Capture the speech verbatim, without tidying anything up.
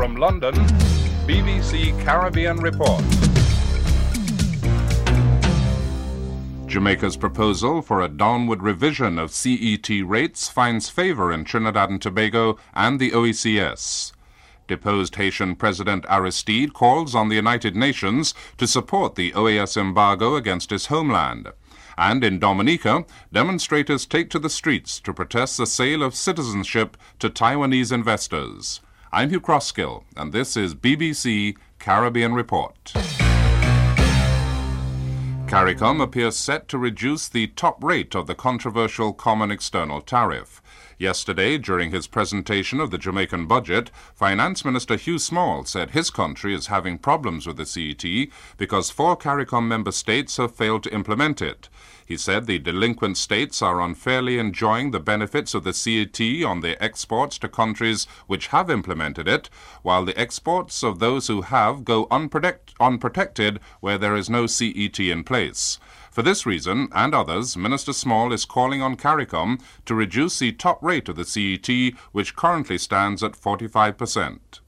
From London, B B C Caribbean Report. Jamaica's proposal for a downward revision of C E T rates finds favor in Trinidad and Tobago and the O E C S. Deposed Haitian President Aristide calls on the United Nations to support the O A S embargo against his homeland. And in Dominica, demonstrators take to the streets to protest the sale of citizenship to Taiwanese investors. I'm Hugh Crosskill, and this is B B C Caribbean Report. CARICOM appears set to reduce the top rate of the controversial Common External Tariff. Yesterday, during his presentation of the Jamaican budget, Finance Minister Hugh Small said his country is having problems with the C E T because four CARICOM member states have failed to implement it. He said the delinquent states are unfairly enjoying the benefits of the C E T on their exports to countries which have implemented it, while the exports of those who have go unprotect- unprotected where there is no C E T in place. For this reason, and others, Minister Small is calling on CARICOM to reduce the top rate of the C E T, which currently stands at forty-five percent.